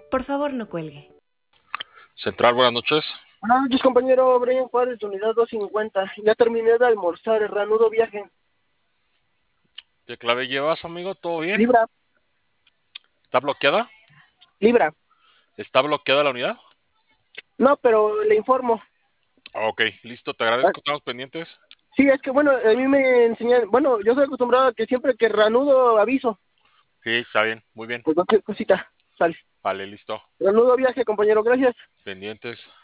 Por favor, no cuelgue. Central, buenas noches. Buenas noches, compañero Brian Juárez, de unidad 250. Ya terminé de almorzar, el ranudo viaje. ¿Qué clave llevas, amigo? ¿Todo bien? Libra, ¿Está bloqueada? Libra. ¿Está bloqueada la unidad? No, pero le informo. Ok, listo, te agradezco, estamos pendientes. Sí, es que bueno, a mí me enseñan, bueno, yo soy acostumbrado a que siempre que ranudo aviso. Sí, está bien, muy bien. Pues cualquier cosita, sale. Vale, listo. Ranudo viaje, compañero, gracias. Pendientes.